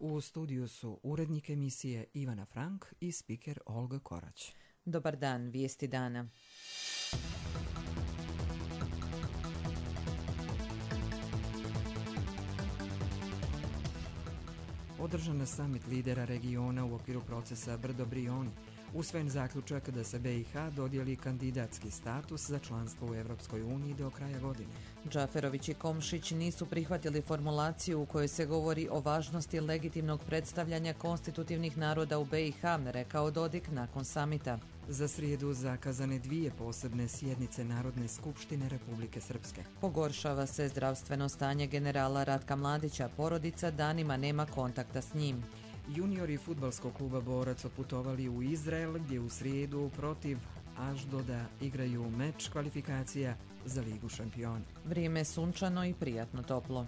U studiju su urednik emisije Ivana Frank i spiker Olga Korać. Dobar dan, vijesti dana. Održan je summit lidera regiona u okviru procesa Brdo-Brioni. Usvojen zaključak da se BiH dodijeli kandidatski status za članstvo u Europskoj uniji do kraja godine. Džaferović i Komšić nisu prihvatili formulaciju u kojoj se govori o važnosti legitimnog predstavljanja konstitutivnih naroda u BiH, rekao Dodik nakon samita. Za srijedu zakazane 2 posebne sjednice Narodne skupštine Republike Srpske. Pogoršava se zdravstveno stanje generala Ratka Mladića, porodica danima nema kontakta s njim. Juniori fudbalskog kluba Borac otputovali u Izrael, gdje u srijedu protiv Aždoda igraju meč kvalifikacija za Ligu šampiona. Vrijeme je sunčano i prijatno toplo.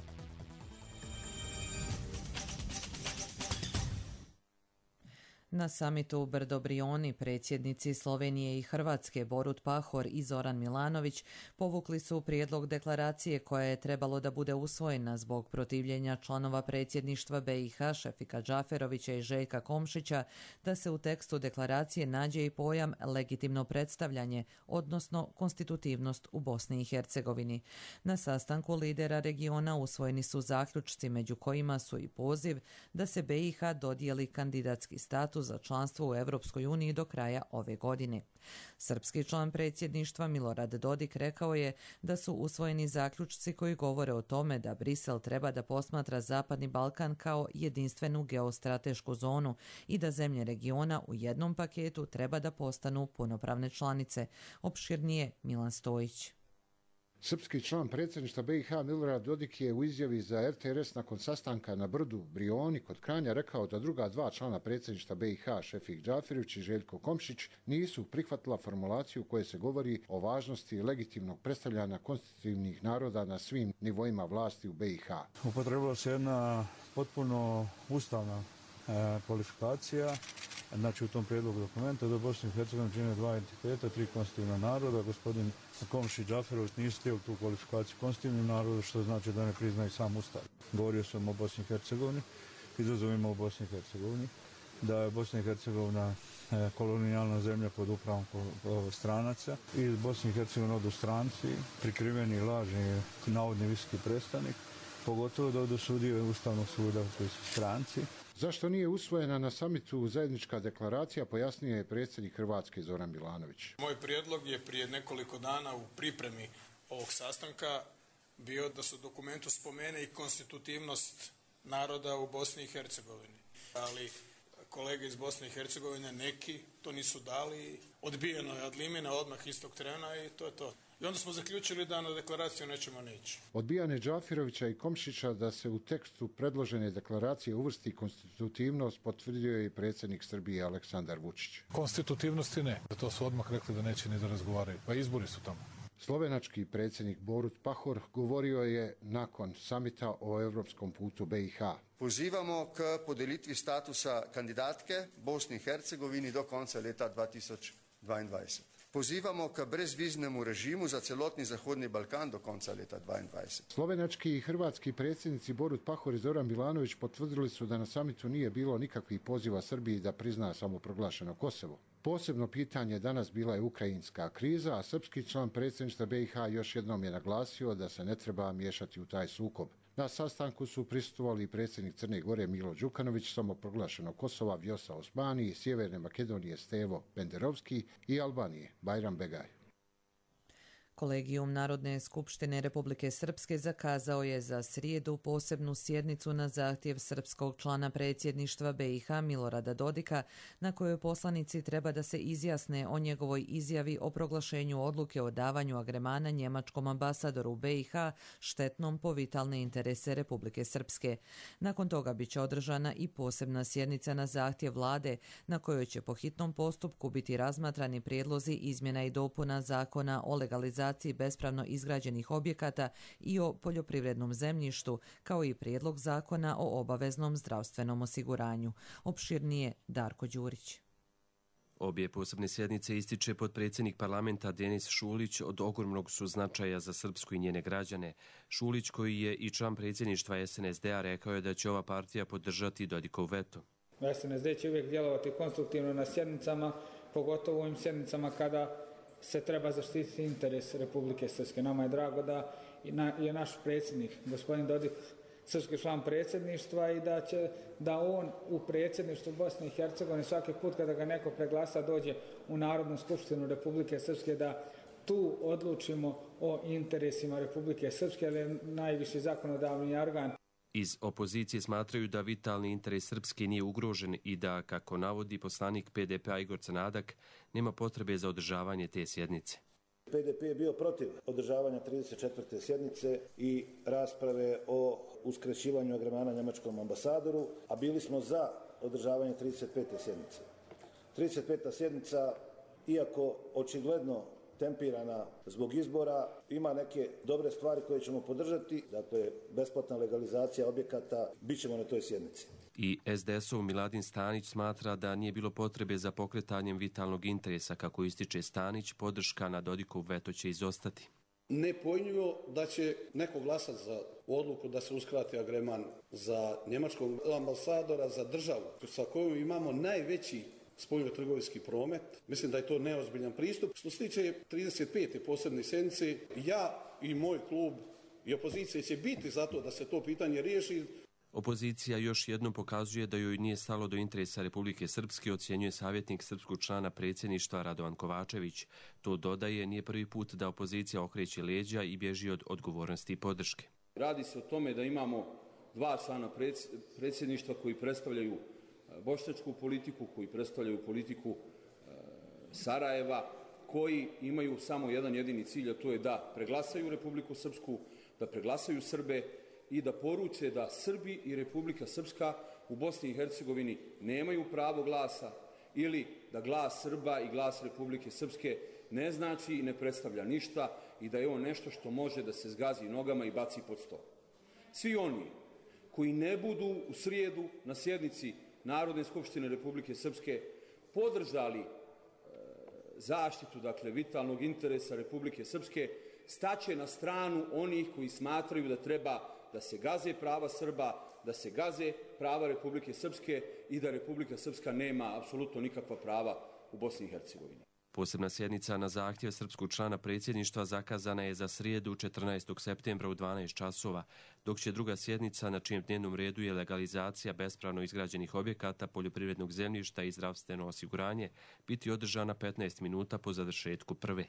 Na samitu u Brdo-Brioni predsjednici Slovenije i Hrvatske Borut Pahor i Zoran Milanović povukli su prijedlog deklaracije koja je trebalo da bude usvojena zbog protivljenja članova predsjedništva BiH Šefika Džaferovića i Željka Komšića da se u tekstu deklaracije nađe i pojam legitimno predstavljanje, odnosno konstitutivnost u Bosni i Hercegovini. Na sastanku lidera regiona usvojeni su zaključci među kojima su i poziv da se BiH dodijeli kandidatski status za članstvo u Europskoj uniji do kraja ove godine. Srpski član predsjedništva Milorad Dodik rekao je da su usvojeni zaključci koji govore o tome da Brisel treba da posmatra Zapadni Balkan kao jedinstvenu geostratešku zonu i da zemlje regiona u jednom paketu treba da postanu punopravne članice. Opširnije Milan Stojić. Srpski član predsjedništva BiH Milorad Dodik je u izjavi za RTRS nakon sastanka na Brdu Brioni kod Kranja rekao da druga 2 člana predsjedništva BiH Šefik Džaferović i Željko Komšić nisu prihvatila formulaciju u kojoj se govori o važnosti legitimnog predstavljanja konstitutivnih naroda na svim nivoima vlasti u BiH. Upotrebila se jedna potpuno ustavna kvalifikacija. Znači u tom prijedlogu dokumenta da Bosni i Hercegovini čine 2 entiteta, 3 konstitutivna naroda. Gospodin Komšić i Džaferović nisu htjeli tu kvalifikaciju konstitutivnih naroda, što znači da ne priznaju sam ustav. Govorio sam o Bosni i Hercegovini, izazovima u Bosni i Hercegovini, da je Bosna i Hercegovina kolonijalna zemlja pod upravom stranaca i Bosni i Hercegovina odu stranci, prikriveni lažni navodni visoki predstavnik, pogotovo da odu sudije Ustavnog suda koji su stranci. Zašto nije usvojena na samitu zajednička deklaracija, pojasnio je predsjednik Hrvatske Zoran Milanović. Moj prijedlog je prije nekoliko dana u pripremi ovog sastanka bio da se u dokumentu spomene i konstitutivnost naroda u Bosni i Hercegovini. Ali kolege iz Bosne i Hercegovine neki to nisu dali, odbijeno je od limena odmah istog trena i to je to. I onda smo zaključili da na deklaraciju nećemo nići. Odbijanje Džaferovića i Komšića da se u tekstu predložene deklaracije uvrsti konstitutivnost potvrdio je i predsjednik Srbije Aleksandar Vučić. Konstitutivnosti ne, to su odmah rekli da neće ni da razgovaraju, pa izbori su tamo. Slovenački predsjednik Borut Pahor govorio je nakon samita o europskom putu BiH. Pozivamo k podelitvi statusa kandidatke Bosni i Hercegovini do konca leta 2022. Pozivamo k brezviznemu režimu za celotni Zahodni Balkan do konca leta 2022. Slovenački i hrvatski predsjednici Borut Pahor i Zoran Milanović potvrdili su da na samitu nije bilo nikakvih poziva Srbiji da prizna samoproglašeno Kosovo. Posebno pitanje danas bila je ukrajinska kriza, a srpski član predsjedništva BiH još jednom je naglasio da se ne treba miješati u taj sukob. Na sastanku su prisustvovali predsjednik Crne Gore Milo Đukanović, samoproglašenog Kosova Vjosa Osmani, Sjeverne Makedonije Stevo Penderovski i Albanije Bajram Begaj. Kolegijum Narodne skupštine Republike Srpske zakazao je za srijedu posebnu sjednicu na zahtjev srpskog člana predsjedništva BiH Milorada Dodika, na kojoj poslanici treba da se izjasne o njegovoj izjavi o proglašenju odluke o davanju agremana njemačkom ambasadoru u BiH štetnom po vitalne interese Republike Srpske. Nakon toga biće održana i posebna sjednica na zahtjev vlade, na kojoj će po hitnom postupku biti razmatrani prijedlozi izmjena i dopuna zakona o legalizaciji bespravno izgrađenih objekata i o poljoprivrednom zemljištu, kao i prijedlog zakona o obaveznom zdravstvenom osiguranju. Opširnije Darko Đurić. Obje posebne sjednice ističe potpredsjednik parlamenta Denis Šulić od ogromnog su značaja za Srpsku i njene građane. Šulić, koji je i član predsjedništva SNSD-a, rekao je da će ova partija podržati Dodikov veto. SNSD će uvijek djelovati konstruktivno na sjednicama, pogotovo u ovim sjednicama kada se treba zaštititi interes Republike Srpske. Nama je drago da je naš predsjednik, gospodin Dodik, srpski član predsjedništva i da on u predsjedništvu Bosne i Hercegovine svaki put kada ga neko preglasa dođe u Narodnu skupštinu Republike Srpske da tu odlučimo o interesima Republike Srpske, jer je najviši zakonodavni organ. Iz opozicije smatraju da vitalni interes Srpske nije ugrožen i da, kako navodi poslanik PDP-a Igor Crnadak, nema potrebe za održavanje te sjednice. PDP je bio protiv održavanja 34. sjednice i rasprave o uskraćivanju agremana njemačkom ambasadoru, a bili smo za održavanje 35. sjednice. 35. sjednica, iako očigledno tempirana zbog izbora, ima neke dobre stvari koje ćemo podržati, dakle besplatna legalizacija objekata, bit ćemo na toj sjednici. I SDS-ov Miladin Stanić smatra da nije bilo potrebe za pokretanjem vitalnog interesa. Kako ističe Stanić, podrška na Dodikov veto će izostati. Nepojmljivo da će neko glasati za odluku da se uskrati agreman za njemačkog ambasadora, za državu sa kojom imamo najveći spoljnotrgovinski promet. Mislim da je to neozbiljan pristup. Što se tiče 35. posebne sjednice, ja i moj klub i opozicija će biti za to da se to pitanje riješi. Opozicija još jednom pokazuje da joj nije stalo do interesa Republike Srpske, ocjenjuje savjetnik srpskog člana predsjedništva Radovan Kovačević. To dodaje, nije prvi put da opozicija okreće leđa i bježi od odgovornosti i podrške. Radi se o tome da imamo dva člana predsjedništva koji predstavljaju bošnjačku politiku, koji predstavljaju politiku Sarajeva, koji imaju samo jedan jedini cilj, a to je da preglasaju Republiku Srpsku, da preglasaju Srbe i da poruče da Srbi i Republika Srpska u Bosni i Hercegovini nemaju pravo glasa ili da glas Srba i glas Republike Srpske ne znači i ne predstavlja ništa i da je on nešto što može da se zgazi nogama i baci pod stol. Svi oni koji ne budu u srijedu na sjednici Narodne skupštine Republike Srpske podržali zaštitu, dakle, vitalnog interesa Republike Srpske, staće na stranu onih koji smatraju da treba da se gaze prava Srba, da se gaze prava Republike Srpske i da Republika Srpska nema apsolutno nikakva prava u Bosni i Hercegovini. Posebna sjednica na zahtjev srpskog člana predsjedništva zakazana je za srijedu 14. septembra u 12 časova, dok će druga sjednica na čijem dnevnom redu je legalizacija bespravno izgrađenih objekata, poljoprivrednog zemljišta i zdravstveno osiguranje biti održana 15 minuta po završetku prve.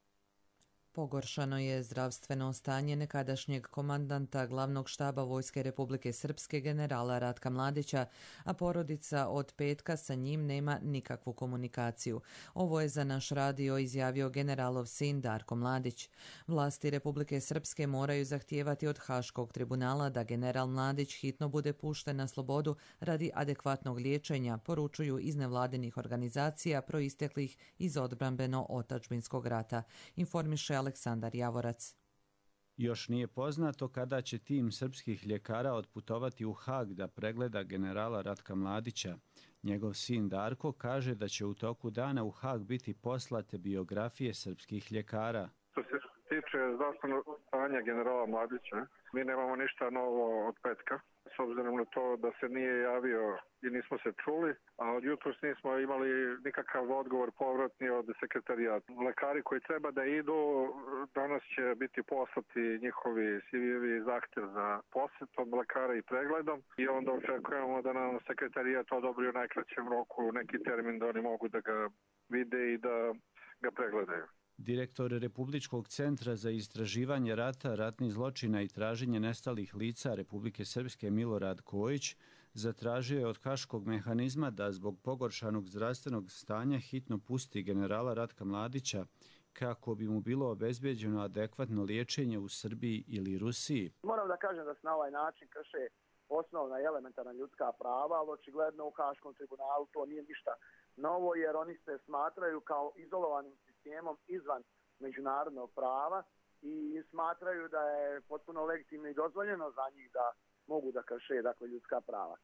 Pogoršano je zdravstveno stanje nekadašnjeg komandanta glavnog štaba Vojske Republike Srpske generala Ratka Mladića, a porodica od petka sa njim nema nikakvu komunikaciju. Ovo je za naš radio izjavio generalov sin Darko Mladić. Vlasti Republike Srpske moraju zahtijevati od Haškog tribunala da general Mladić hitno bude pušten na slobodu radi adekvatnog liječenja, poručuju iz nevladinih organizacija proisteklih iz odbrambeno-otadžbinskog rata, informiše Aleksandar Javorac. Još nije poznato kada će tim srpskih ljekara otputovati u Hag da pregleda generala Ratka Mladića. Njegov sin Darko kaže da će u toku dana u Hag biti poslate biografije srpskih ljekara. Što se tiče zdravstvenog stanja generala Mladića, mi nemamo ništa novo od petka, s obzirom na to da se nije javio i nismo se čuli, a od jutros nismo imali nikakav odgovor povratni od sekretarijata. Lekari koji treba da idu, danas će biti poslati njihovi CV-evi zahtjev za posjetom lekara i pregledom i onda očekujemo da nam sekretarijat odobri u najkraćem roku neki termin da oni mogu da ga vide i da ga pregledaju. Direktor Republičkog centra za istraživanje rata, ratnih zločina i traženje nestalih lica Republike Srpske Milorad Kojić zatražio je od Haškog mehanizma da zbog pogoršanog zdravstvenog stanja hitno pusti generala Ratka Mladića kako bi mu bilo obezbeđeno adekvatno liječenje u Srbiji ili Rusiji. Moram da kažem da se na ovaj način krše osnovna i elementarna ljudska prava, ali očigledno u Haškom tribunalu to nije ništa novo, jer oni se smatraju kao izolovanim sistemom izvan međunarodnog prava i smatraju da je potpuno legitimno i dozvoljeno za njih da mogu da krše, dakle, ljudska prava.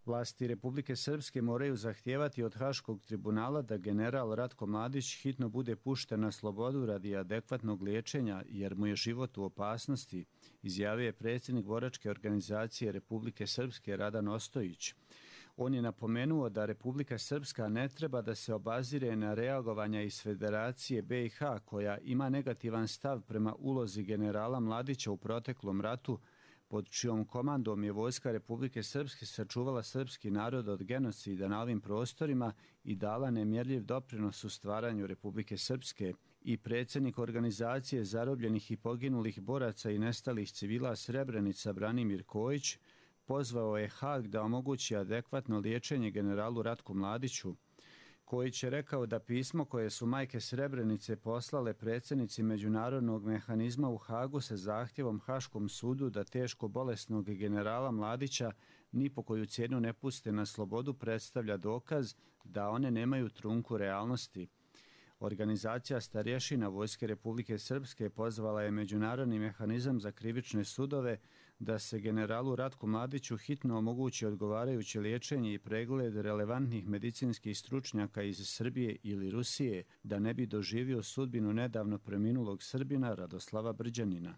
Vlasti Republike Srpske moraju zahtijevati od Haškog tribunala da general Ratko Mladić hitno bude pušten na slobodu radi adekvatnog liječenja jer mu je život u opasnosti, izjavio je predsjednik boračke organizacije Republike Srpske Radan Ostojić. On je napomenuo da Republika Srpska ne treba da se obazire na reagovanja iz Federacije BiH koja ima negativan stav prema ulozi generala Mladića u proteklom ratu, pod čijom komandom je vojska Republike Srpske sačuvala srpski narod od genocida na ovim prostorima i dala nemjerljiv doprinos u stvaranju Republike Srpske. I predsjednik organizacije zarobljenih i poginulih boraca i nestalih civila Srebrenica Branimir Kojić pozvao je Hag da omogući adekvatno liječenje generalu Ratku Mladiću. Kojić je rekao da pismo koje su majke Srebrenice poslale predsjednici međunarodnog mehanizma u Hagu sa zahtjevom Haškom sudu da teško bolesnog generala Mladića ni po koju cijenu ne puste na slobodu predstavlja dokaz da one nemaju trunku realnosti. Organizacija starješina Vojske Republike Srpske pozvala je Međunarodni mehanizam za krivične sudove da se generalu Ratku Mladiću hitno omogući odgovarajuće liječenje i pregled relevantnih medicinskih stručnjaka iz Srbije ili Rusije, da ne bi doživio sudbinu nedavno preminulog Srbina Radoslava Brđanina.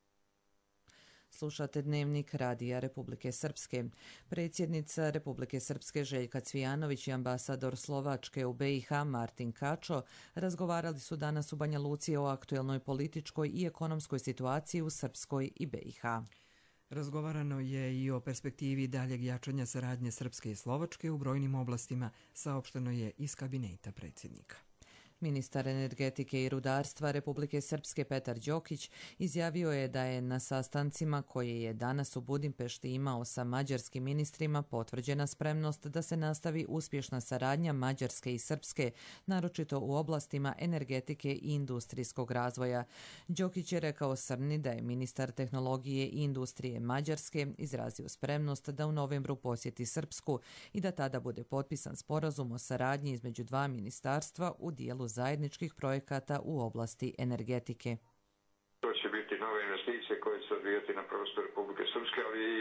Slušate Dnevnik Radija Republike Srpske. Predsjednica Republike Srpske Željka Cvijanović i ambasador Slovačke u BiH Martin Kačo razgovarali su danas u Banja Luci o aktuelnoj političkoj i ekonomskoj situaciji u Srpskoj i BiH. Razgovarano je i o perspektivi daljeg jačanja saradnje Srpske i Slovačke u brojnim oblastima, saopšteno je iz kabineta predsjednika. Ministar energetike i rudarstva Republike Srpske Petar Đokić izjavio je da je na sastancima koje je danas u Budimpešti imao sa mađarskim ministrima potvrđena spremnost da se nastavi uspješna saradnja Mađarske i Srpske, naročito u oblastima energetike i industrijskog razvoja. Đokić je rekao Srni da je ministar tehnologije i industrije Mađarske izrazio spremnost da u novembru posjeti Srpsku i da tada bude potpisan sporazum o saradnji između dva ministarstva u dijelu zajedničkih projekata u oblasti energetike. To će biti nove investicije koje će se odvijati na prostoru Republike Srpske, ali i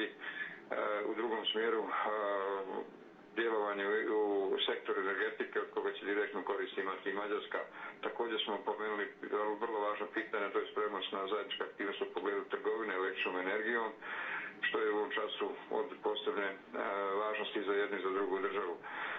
u drugom smjeru djelovanje u sektoru energetike od koga će direktno korist imati i Mađarska. Također smo pomenuli vrlo važno pitanje, to je spremnost na zajedničku aktivnost u pogledu trgovine električnom energijom, što je u ovom času od posebne važnosti za jednu i za drugu državu.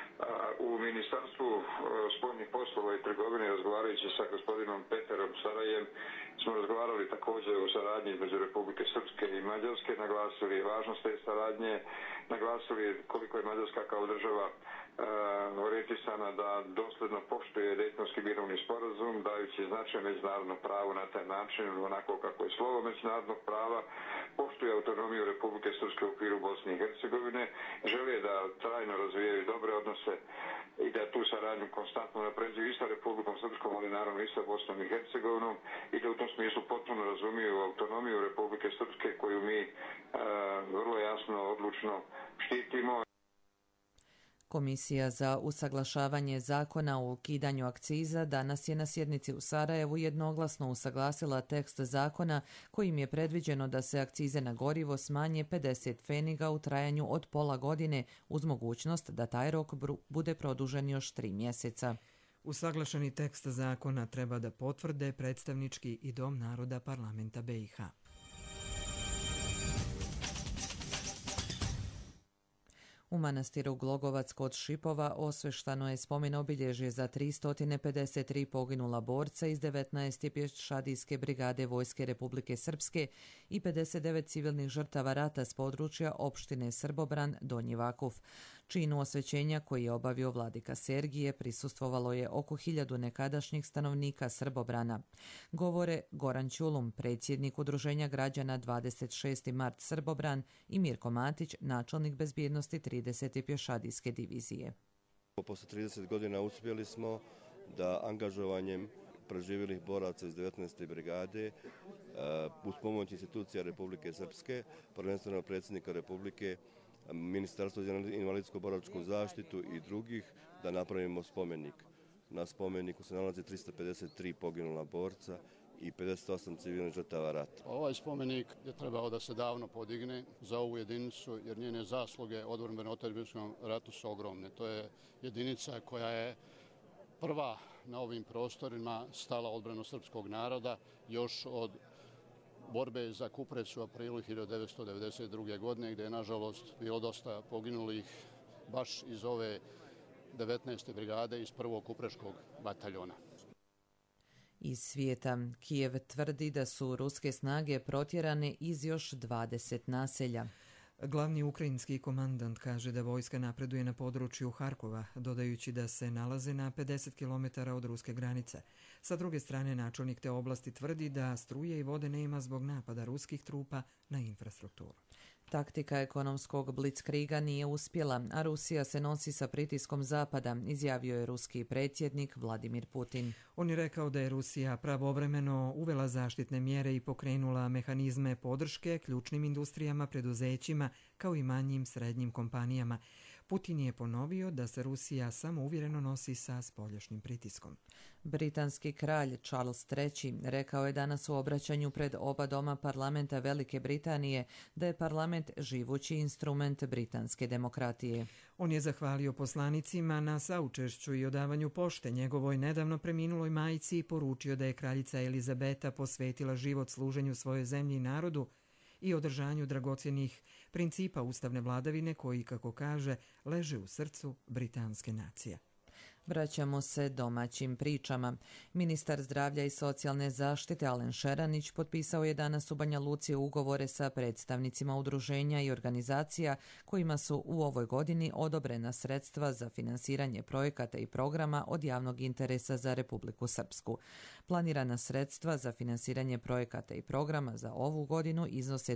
U Ministarstvu spoljnih poslova i trgovine, razgovarajući sa gospodinom Peterom Sarajem, smo razgovarali također o saradnji između Republike Srpske i Mađarske, naglasili važnost te saradnje, naglasili koliko je Mađarska kao država orijentisana da dosljedno poštuje Dejtonski mirovni sporazum, dajući značaj međunarodno pravo na taj način, onako kako je slovo međunarodnog prava, poštuje autonomiju Republike Srpske u okviru Bosne i Hercegovine, žele da trajno razvijaju dobre odnose i da tu saradnju konstantno napređuju i sa Republikom Srpskom, ali naravno i sa Bosnom i Hercegovinom i da u tom smislu potpuno razumiju autonomiju Republike Srpske koju mi vrlo jasno, odlučno štitimo. Komisija za usaglašavanje zakona o ukidanju akciza danas je na sjednici u Sarajevu jednoglasno usaglasila tekst zakona kojim je predviđeno da se akcize na gorivo smanje 50 pfeniga u trajanju od pola godine uz mogućnost da taj rok bude produžen još 3 mjeseca. Usaglašeni tekst zakona treba da potvrde predstavnički i Dom naroda parlamenta BiH. U manastiru Glogovac kod Šipova osveštano je spomen obilježje za 353 poginula borca iz 19. pješadijske brigade Vojske Republike Srpske i 59 civilnih žrtava rata s područja opštine Srbobran, Donji Vakuf. Činu osvećenja koji je obavio vladika Sergije prisustvovalo je oko 1000 nekadašnjih stanovnika Srbobrana. Govore Goran Ćulum, predsjednik Udruženja građana 26. mart Srbobran i Mirko Matić, načelnik bezbjednosti 30. pješadijske divizije. Posle 30 godina uspjeli smo da angažovanjem preživjelih boraca iz 19. brigade uz pomoć institucija Republike Srpske, prvenstveno predsjednika Republike, Ministarstvo za invalidsko-boračku zaštitu i drugih, da napravimo spomenik. Na spomeniku se nalazi 353 poginula borca i 58 civilnih žrtava rata. Ovaj spomenik je trebao da se davno podigne za ovu jedinicu jer njene zasluge odbrambeno-otadžbinskom ratu su ogromne. To je jedinica koja je prva na ovim prostorima stala odbranu srpskog naroda još od borbe za Kupres u aprilu 1992. godine gdje je nažalost bilo dosta poginulih baš iz ove 19. brigade iz 1. Kupreškog bataljona. Iz svijeta Kijev tvrdi da su ruske snage protjerane iz još 20 naselja. Glavni ukrajinski komandant kaže da vojska napreduje na području Harkova, dodajući da se nalaze na 50 km od ruske granice. Sa druge strane, načelnik te oblasti tvrdi da struje i vode nema zbog napada ruskih trupa na infrastrukturu. Taktika ekonomskog blitzkriga nije uspjela, a Rusija se nosi sa pritiskom Zapada, izjavio je ruski predsjednik Vladimir Putin. On je rekao da je Rusija pravovremeno uvela zaštitne mjere i pokrenula mehanizme podrške ključnim industrijama, preduzećima kao i manjim srednjim kompanijama. Putin je ponovio da se Rusija samouvjereno nosi sa spoljašnjim pritiskom. Britanski kralj Charles III rekao je danas u obraćanju pred oba doma parlamenta Velike Britanije da je parlament živući instrument britanske demokratije. On je zahvalio poslanicima na saučešću i odavanju pošte njegovoj nedavno preminuloj majci i poručio da je kraljica Elizabeta posvetila život služenju svojoj zemlji i narodu i održanju dragocjenih principa ustavne vladavine koji, kako kaže, leže u srcu britanske nacije. Vraćamo se domaćim pričama. Ministar zdravlja i socijalne zaštite Alen Šeranić potpisao je danas u Banja Luci ugovore sa predstavnicima udruženja i organizacija kojima su u ovoj godini odobrena sredstva za finansiranje projekata i programa od javnog interesa za Republiku Srpsku. Planirana sredstva za finansiranje projekata i programa za ovu godinu iznose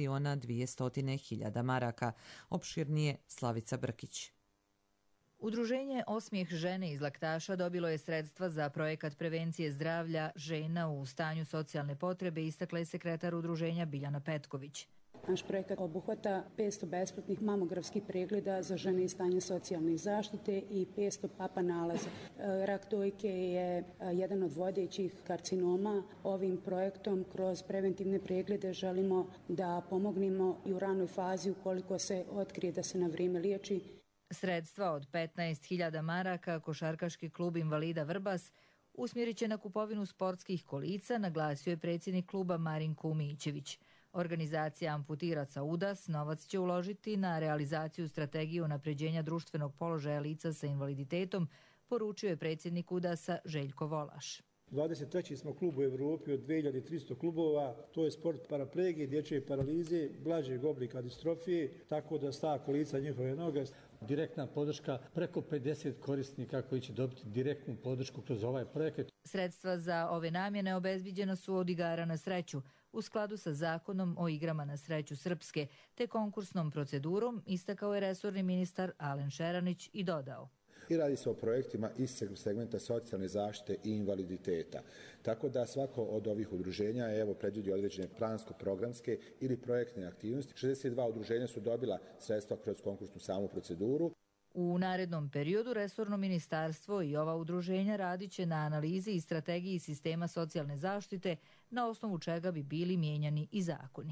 2.200.000 maraka. Opširnije Slavica Brkić. Udruženje Osmijeh žene iz Laktaša dobilo je sredstva za projekat prevencije zdravlja žena u stanju socijalne potrebe, istakla je sekretar udruženja Biljana Petković. Naš projekat obuhvata 500 besplatnih mamografskih pregleda za žene iz stanja socijalne zaštite i 500 papa nalaza. Rak dojke je jedan od vodećih karcinoma. Ovim projektom kroz preventivne preglede želimo da pomognemo i u ranoj fazi ukoliko se otkrije da se na vrijeme liječi. Sredstva od 15.000 maraka košarkaški klub Invalida Vrbas usmjerit će na kupovinu sportskih kolica, naglasio je predsjednik kluba Marinko Umićević. Organizacija amputiraca UDAS novac će uložiti na realizaciju strategije unapređenja društvenog položaja lica sa invaliditetom, poručio je predsjednik UDAS-a Željko Volaš. 23. smo klub u Evropi od 2300 klubova, to je sport paraplegije, dječje paralize, blažeg oblika distrofije, tako da sta kolica njihove noge. Direktna podrška preko 50 korisnika koji će dobiti direktnu podršku kroz ovaj projekat. Sredstva za ove namjene obezbiđena su od igara na sreću u skladu sa zakonom o igrama na sreću Srpske te konkursnom procedurom, istakao je resorni ministar Alen Šeranić i dodao. I radi se o projektima iz segmenta socijalne zaštite i invaliditeta. Tako da svako od ovih udruženja je predvidio određene plansko-programske ili projektne aktivnosti. 62 udruženja su dobila sredstva kroz konkursnu samu proceduru. U narednom periodu resorno ministarstvo i ova udruženja radit će na analizi i strategiji sistema socijalne zaštite, na osnovu čega bi bili mijenjani i zakoni.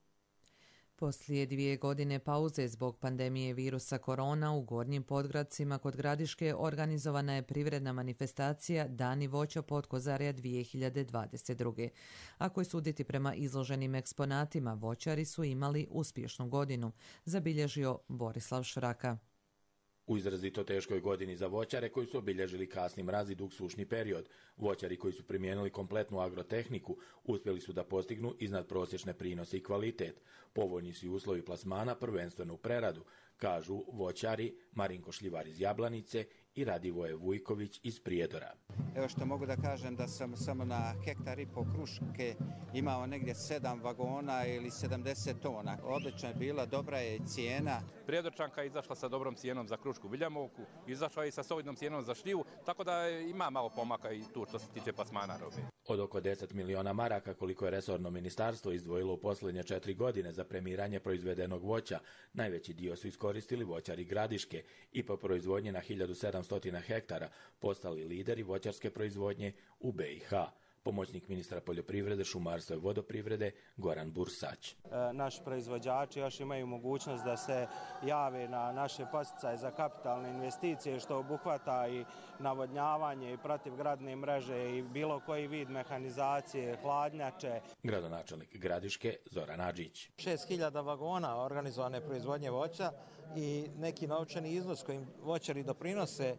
Poslije 2 godine pauze zbog pandemije virusa korona u Gornjim Podgradcima kod Gradiške organizovana je privredna manifestacija Dani voća Potkozarja 2022. Ako je suditi prema izloženim eksponatima, voćari su imali uspješnu godinu, zabilježio Borislav Šraka. U izrazito teškoj godini za voćare koji su obilježili kasni mraz i dug sušni period, voćari koji su primijenili kompletnu agrotehniku uspjeli su da postignu iznad prosječne prinose i kvalitet. Povoljni su i uslovi plasmana, prvenstveno u preradu, kažu voćari Marinko Šljivar iz Jablanice i Radivoje Vujković iz Prijedora. Evo što mogu da kažem da sam samo na 1,5 hektar kruške imao negdje 7 vagona ili 70 tona. Odlična je bila, dobra je cijena. Prijedorčanka je izašla sa dobrom cijenom za krušku biljamovku, izašla je i sa solidnom cijenom za šljivu, tako da ima malo pomaka i tu što se tiče plasmana robe. Od oko 10 miliona maraka koliko je resorno ministarstvo izdvojilo u posljednje 4 godine za premiranje proizvedenog voća, najveći dio su iskoristili voćari Gradiške i po proizvodnji na 1700 hektara postali lideri voćarske proizvodnje u BiH. pomoćnik ministra poljoprivrede, šumarstva i vodoprivrede Goran Bursać. Naši proizvođači još imaju mogućnost da se jave na naše podsticaje za kapitalne investicije, što obuhvata i navodnjavanje i protivgradne mreže i bilo koji vid mehanizacije, hladnjače. Gradonačelnik Gradiške Zoran Adžić. 6000 vagona organizovane proizvodnje voća i neki novčani iznos kojim voćari doprinose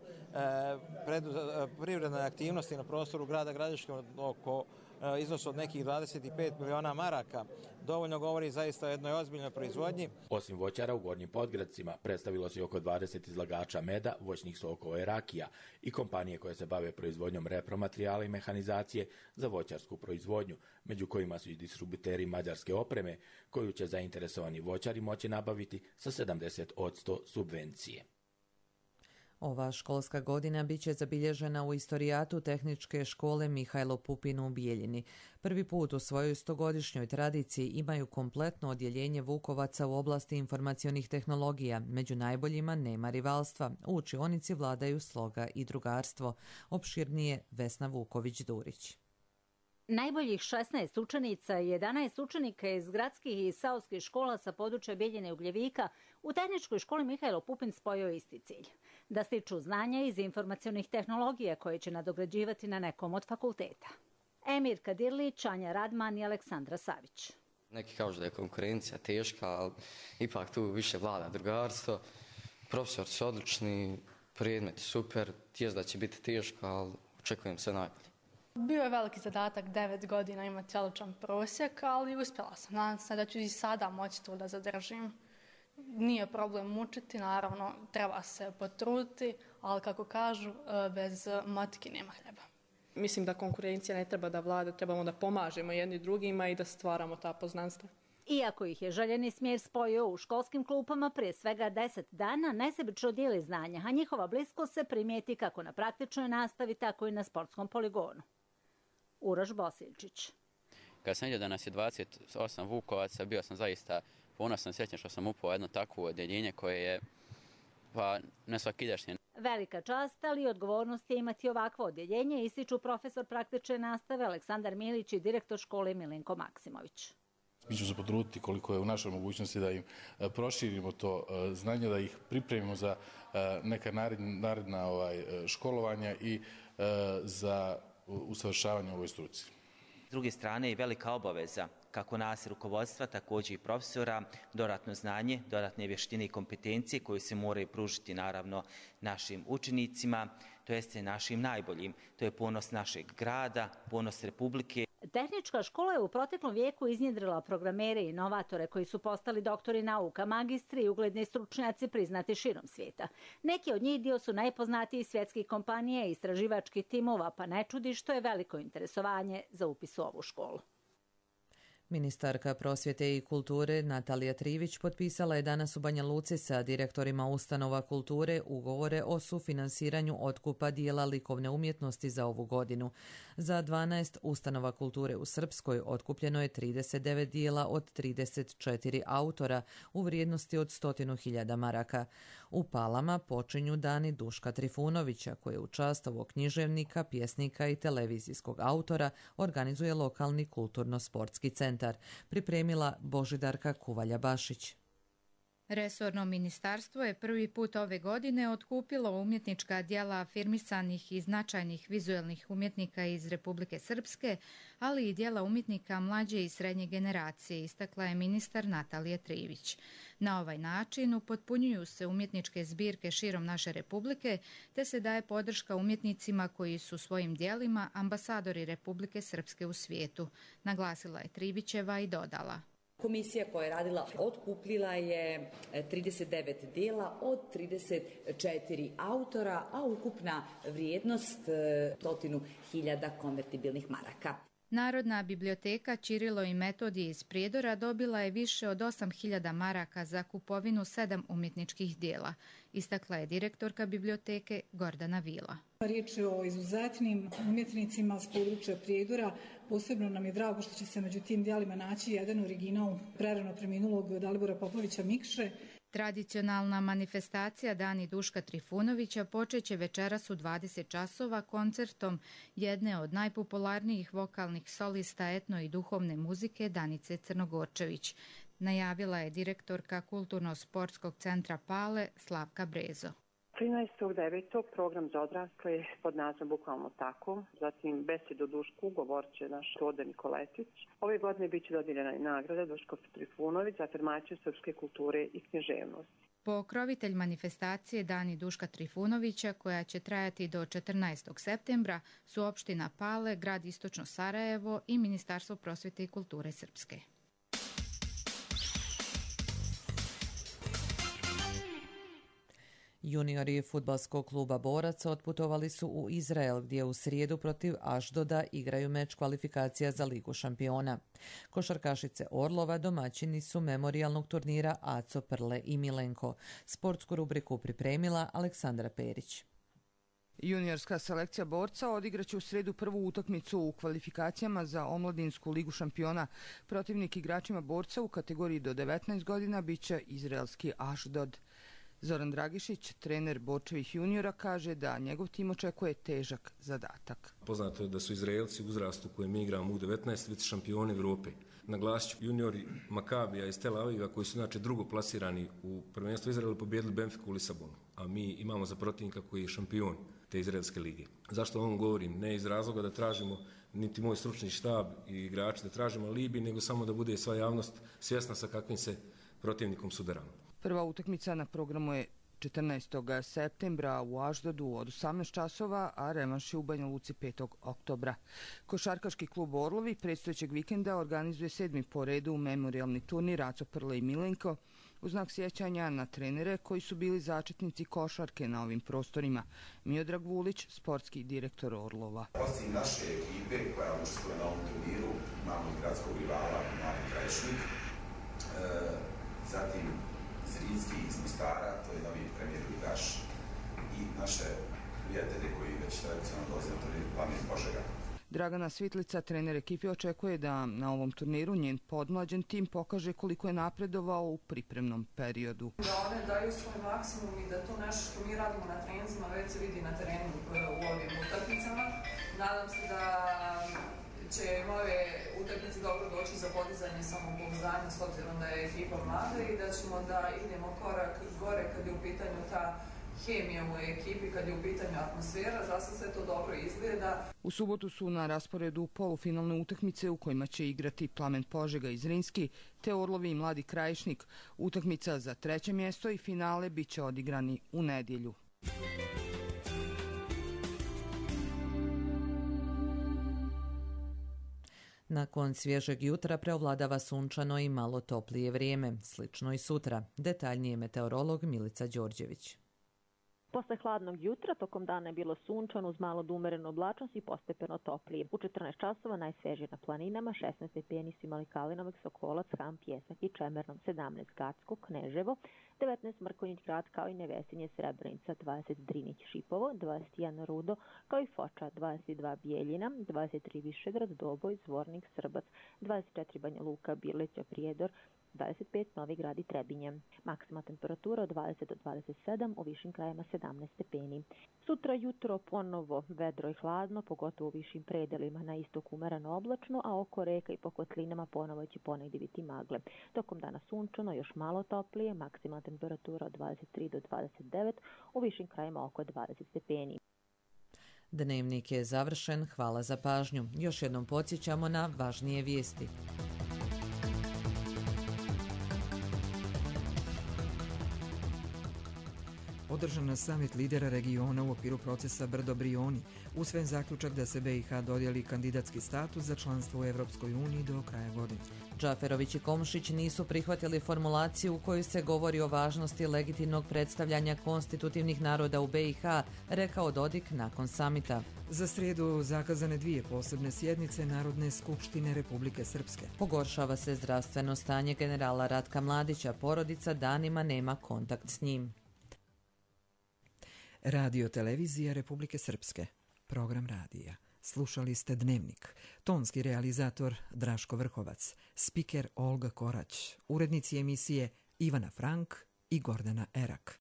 privrednoj aktivnosti na prostoru grada Gradiške oko iznosu od nekih 25 miliona maraka dovoljno govori zaista o jednoj ozbiljnoj proizvodnji. Osim voćara u Gornjim Podgradcima predstavilo se oko 20 izlagača meda, voćnih sokova i rakija i kompanije koje se bave proizvodnjom repromaterijala i mehanizacije za voćarsku proizvodnju, među kojima su i distributeri mađarske opreme, koju će zainteresovani voćari moći nabaviti sa 70% subvencije. Ova školska godina biće zabilježena u istorijatu Tehničke škole Mihajlo Pupin u Bijeljini. Prvi put u svojoj 100-godišnjoj tradiciji imaju kompletno odjeljenje Vukovaca u oblasti informacionih tehnologija. Među najboljima nema rivalstva. U učionici vladaju sloga i drugarstvo. Opširnije Vesna Vuković-Durić. Najboljih 16 učenica i 11 učenika iz gradskih i seoskih škola sa područja Bijeljine i Ugljevika u Tehničkoj školi Mihajlo Pupin spojio isti cilj. Da stiču znanja iz informacionih tehnologija koje će nadograđivati na nekom od fakulteta. Emir Kadirlić, Anja Radman i Aleksandra Savić. Neki kažu da je konkurencija teška, ali ipak tu više vlada drugarstvo. Profesori su odlični, predmeti super, tijest da će biti teško, ali očekujem sve najbolje. Bio je veliki zadatak 9 godina imati odličan prosjek, ali uspjela sam. Nadam se da ću i sada moći to da zadržim. Nije problem učiti, naravno treba se potruditi, ali kako kažu, bez motike nema hljeba. Mislim da konkurencija ne treba da vlada, trebamo da pomažemo jedni drugima i da stvaramo ta poznanstva. Iako ih je željeni smjer spojio u školskim klupama prije svega 10 dana, nesebično dijeli znanja, a njihova bliskost se primijeti kako na praktičnoj nastavi, tako i na sportskom poligonu. Uroš Bosiljčić. Kad sam vidio da nas je 28 Vukovaca, bio sam zaista ponosan, sjećam što sam upao jedno takvo odjeljenje koje je nesvakidašnje. Velika čast, ali i odgovornost je imati ovakvo odjeljenje, ističu profesor praktične nastave Aleksandar Milić i direktor škole Milenko Maksimović. Mi ćemo se potruditi koliko je u našoj mogućnosti da im proširimo to znanje, da ih pripremimo za neka naredna školovanja i za usavršavanje u ovoj struci. S druge strane je velika obaveza kako nas rukovodstva, također i profesora, dodatno znanje, dodatne vještine i kompetencije koje se moraju pružiti naravno našim učenicima, to jeste našim najboljim. To je ponos našeg grada, ponos Republike. Tehnička škola je u proteklom vijeku iznjedrila programere i inovatore koji su postali doktori nauka, magistri i ugledni stručnjaci priznati širom svijeta. Neki od njih dio su najpoznatijih svjetskih kompanija i istraživačkih timova, pa ne čudi što je veliko interesovanje za upis u ovu školu. Ministarka prosvjete i kulture Natalija Trivić potpisala je danas u Banja Luci sa direktorima ustanova kulture ugovore o sufinansiranju otkupa dijela likovne umjetnosti za ovu godinu. Za 12 ustanova kulture u Srpskoj otkupljeno je 39 dijela od 34 autora u vrijednosti od 100.000 maraka. U Palama počinju dani Duška Trifunovića, koje u čast ovog književnika, pjesnika i televizijskog autora organizuje lokalni kulturno-sportski centar. Pripremila Božidarka Kuvalja-Bašić. Resorno ministarstvo je prvi put ove godine otkupilo umjetnička djela afirmisanih i značajnih vizuelnih umjetnika iz Republike Srpske, ali i djela umjetnika mlađe i srednje generacije, istakla je ministar Natalija Trivić. Na ovaj način upotpunjuju se umjetničke zbirke širom naše Republike, te se daje podrška umjetnicima koji su svojim djelima ambasadori Republike Srpske u svijetu, naglasila je Trivićeva i dodala. Komisija koja je radila otkupila je 39 dijela od 34 autora, a ukupna vrijednost 100.000 konvertibilnih maraka. Narodna biblioteka Ćirilo i Metodije iz Prijedora dobila je više od 8.000 maraka za kupovinu 7 umjetničkih dijela, istakla je direktorka biblioteke Gordana Vila. Riječ je o izuzetnim umjetnicima s područja Prijedora. Posebno nam je drago što će se među tim dijelima naći jedan original prerano preminulog Dalibora Popovića Mikše. Tradicionalna manifestacija Dani Duška Trifunovića počeće večeras u 20 časova koncertom jedne od najpopularnijih vokalnih solista etno i duhovne muzike Danice Crnogorčević, najavila je direktorka Kulturno-sportskog centra Pale Slavka Brezo. 13.9. program za odrasle pod nazivom Bukvalno tako, zatim besedu o Dušku govorit će naš Tode Nikoletić. Ove godine biće dodijeljena i nagrada Duško Trifunović za afirmaciju srpske kulture i književnosti. Pokrovitelj manifestacije Dani Duška Trifunovića, koja će trajati do 14. septembra, su opština Pale, grad Istočno Sarajevo i Ministarstvo prosvete i kulture Srpske. Juniori fudbalskog kluba Boraca otputovali su u Izrael, gdje u srijedu protiv Ašdoda igraju meč kvalifikacija za Ligu šampiona. Košarkašice Orlova domaćini su memorijalnog turnira Aco Prle i Milenko. Sportsku rubriku pripremila Aleksandra Perić. Juniorska selekcija Borca odigraće u srijedu prvu utakmicu u kvalifikacijama za omladinsku Ligu šampiona. Protivnik igračima Borca u kategoriji do 19 godina biće izraelski Ašdod. Zoran Dragišić, trener Borčevih juniora, kaže da njegov tim očekuje težak zadatak. Poznato je da su Izraelci u uzrastu koje mi igramo u 19 već šampioni Evrope. Naglasit ću juniori Makabija iz Tel Aviva koji su inače drugo plasirani u prvenstvu Izraela pobijedili Benfiku u Lisabonu, a mi imamo za protivnika koji je šampion te izraelske lige. Zašto ovom govorim? Ne iz razloga da tražimo niti moj stručni štab i igrači da tražimo alibi, nego samo da bude sva javnost svjesna sa kakvim se protivnikom sudaramo. Prva utakmica na programu je 14. septembra u Aždodu od 18 časova, a revanš je u Banja Luci 5. oktobra. Košarkaški klub Orlovi predstojećeg vikenda organizuje 7. po redu memorijalni turnir Aco Prle i Milenko u znak sjećanja na trenere koji su bili začetnici košarke na ovim prostorima. Miodrag Vulić, sportski direktor Orlova. Osim naše ekipe koja učestvuje na ovom turniru, imamo i gradskog rivala Mali Krajišnik, zatim Zrinski iz Mostara, to je novi premijer ligaš, i naše prijatelje koji već tradicionalno dolaze na turnir Plamen Požega. Dragana Svitlica, trener ekipe, očekuje da na ovom turniru njen podmlađen tim pokaže koliko je napredovao u pripremnom periodu. Da one daju svoj maksimum i da to nešto što mi radimo na treninzima već se vidi na terenu u ovim utakmicama. Nadam se da će ove utakmice dobro doći za podizanje samopouzdanja s obzirom da je ekipa mlada i da ćemo da idemo korak gore kad je u pitanju ta hemija u ekipi, kad je u pitanju atmosfera. Za sad sve to dobro izgleda. U subotu su na rasporedu polufinalne utakmice u kojima će igrati Plamen Požega i Zrinski, te Orlovi i Mladi Krajišnik. Utakmica za 3. mjesto i finale biće odigrani u nedjelju. Nakon svježeg jutra preovladava sunčano i malo toplije vrijeme, slično i sutra. Detaljnije meteorolog Milica Đorđević. Posle hladnog jutra tokom dana je bilo sunčano uz malo do umerenu oblačnost i postepeno toplije. U 14 časova najsvežije na planinama, 16 stepeni su imali Kalinovac, Sokolac, Ham, Pjesak i Čemernom, 17 Gacko, Kneževo, 19 Mrkonjić grad kao i Nevesinje, Srebrenica, 20 Drinić, Šipovo, 21 Rudo kao i Foča, 22 Bijeljina, 23 Višegrad, Doboj, Zvornik, Srbac, 24 Banja Luka, Birlića, Prijedor, 25 Novi Grad i Trebinje. Maksimalna temperatura od 20 do 27, u višim krajima 17 stepeni. Sutra jutro ponovo vedro i hladno, pogotovo u višim predelima, na istoku umereno oblačno, a oko reka i po kotlinama ponovo će ponegdje biti magle. Tokom dana sunčano, još malo toplije, maksimalna temperatura od 23 do 29, u višim krajima oko 20 stepeni. Dnevnik je završen, hvala za pažnju. Još jednom podsjećamo na važnije vijesti. Održan na samit lidera regiona u okviru procesa Brdo-Brioni, usvojen zaključak da se BiH dodijeli kandidatski status za članstvo u Evropskoj uniji do kraja godine. Džaferović i Komšić nisu prihvatili formulaciju u kojoj se govori o važnosti legitimnog predstavljanja konstitutivnih naroda u BiH, rekao Dodik nakon samita. Za srijedu zakazane 2 posebne sjednice Narodne skupštine Republike Srpske. Pogoršava se zdravstveno stanje generala Ratka Mladića, porodica danima nema kontakt s njim. Radio televizija Republike Srpske. Program radija. Slušali ste Dnevnik. Tonski realizator Draško Vrhovac. Spiker Olga Korać. Urednici emisije Ivana Frank i Gordana Erak.